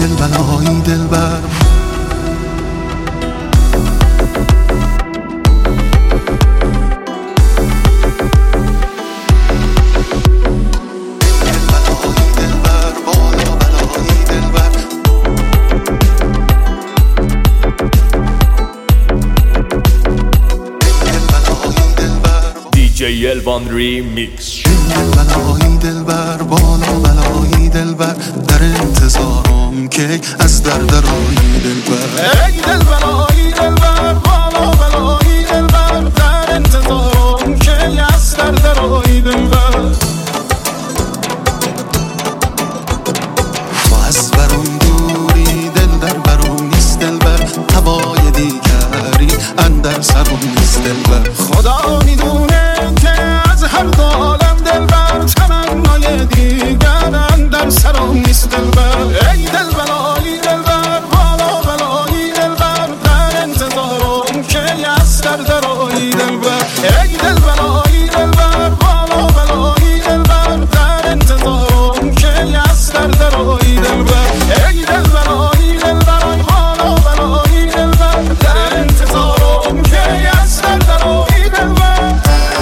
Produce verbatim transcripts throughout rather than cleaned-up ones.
دل بلایی دلبر دی الوان ریمیکس. دل بلایی دلبر بالا بلایی دلبر در انتظارم که از در درایی دلبر. ای دل بلایی دلبر بالا بلایی دلبر در انتظارم که از در درایی دلبر. تو از برم دوری دل در برم نیست دلبر، هوای دیگری اندر سرم نیست دلبر. خدا میدونه هر دو عالم دلبر تمنای دیگر اندر سرم نیست دلبر. ای دل بلایی دلبر بالا بلایی دلبر در انتظارم که از در درایی دلبر. ای دل بلایی دلبر بالا بلایی دلبر در انتظارم که از در درایی دلبر. ای دل بلایی دلبر بالا بلایی دلبر در انتظارم که از در درایی دلبر.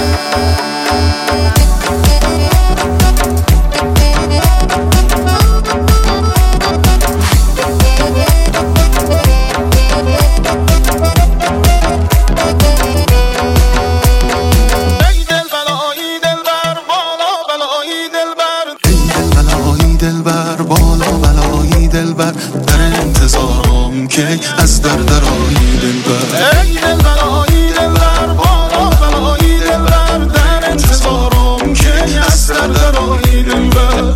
در انتظارم که از در درایی دلبر. ای دل بلایی دلبر بالا بلایی دلبر در انتظارم که از در درایی دلبر.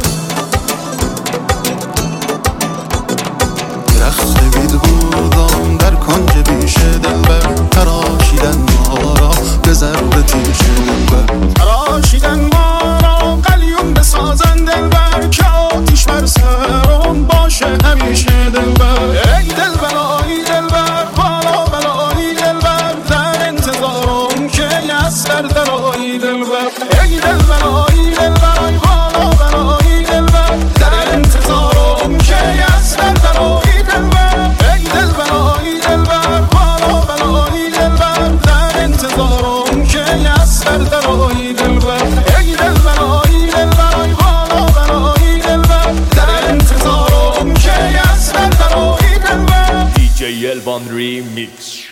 درخت بید بودم در کنج بیشه دلبر، تراشیدن ما را به ضرب تیشه دلبر. تراشیدن ما را قلیون بسازن دلبر که آتیش بر سرم باشه همیشه دلبر. ای دل بلایی دلبر بالا بلایی دلبر در انتظارم که از در درایی دلبر. ای دل بلایی دلبر بالا بلایی دلبر در انتظارم که از در درایی دلبر. ای دل بلایی دلبر بالا بلایی دلبر در انتظارم که از در درایی دلبر. ای دل بلایی دلبر بالا بلایی دلبر در انتظارم که از در درایی دلبر. دی الوان ریمیکس.